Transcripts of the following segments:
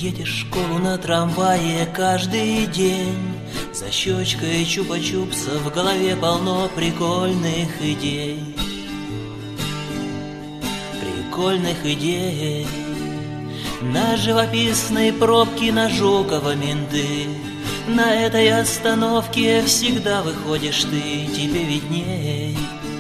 едешь в школу на трамвае каждый день, за щечкой чупа-чупса, в голове полно прикольных идей. Прикольных идей. На живописной пробке на Жукова менты, на этой остановке всегда выходишь ты, тебе видней.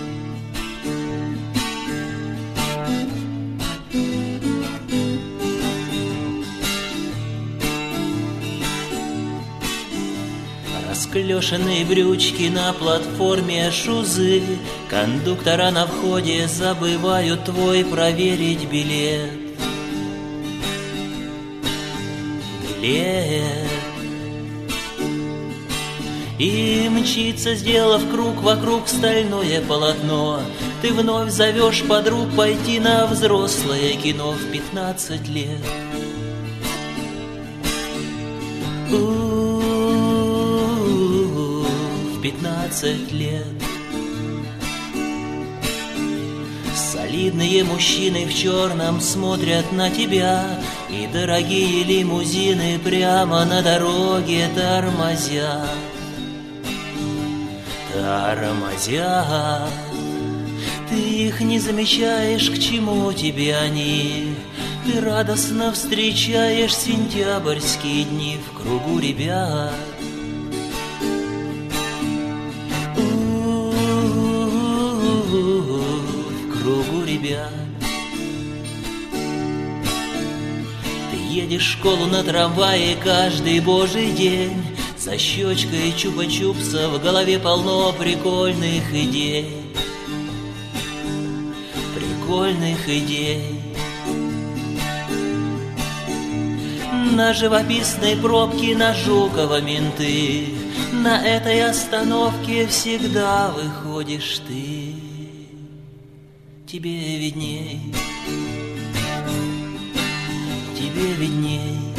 Расклешенные брючки на платформе, шузы, кондуктора на входе забывают твой проверить билет. И мчится, сделав круг вокруг стальное полотно, ты вновь зовешь подруг пойти на взрослое кино в 15 лет. В 15 лет. Солидные мужчины в черном смотрят на тебя, и дорогие лимузины прямо на дороге тормозят. Тормозят. Ты их не замечаешь, к чему тебе они. Ты радостно встречаешь сентябрьские дни в кругу ребят. В кругу ребят. Ты едешь в школу на трамвае каждый божий день, за щечкой чупа-чупса, в голове полно прикольных идей. Прикольных идей. На живописной пробке на Жукова менты, на этой остановке всегда выходишь ты, тебе видней. Тебе видней.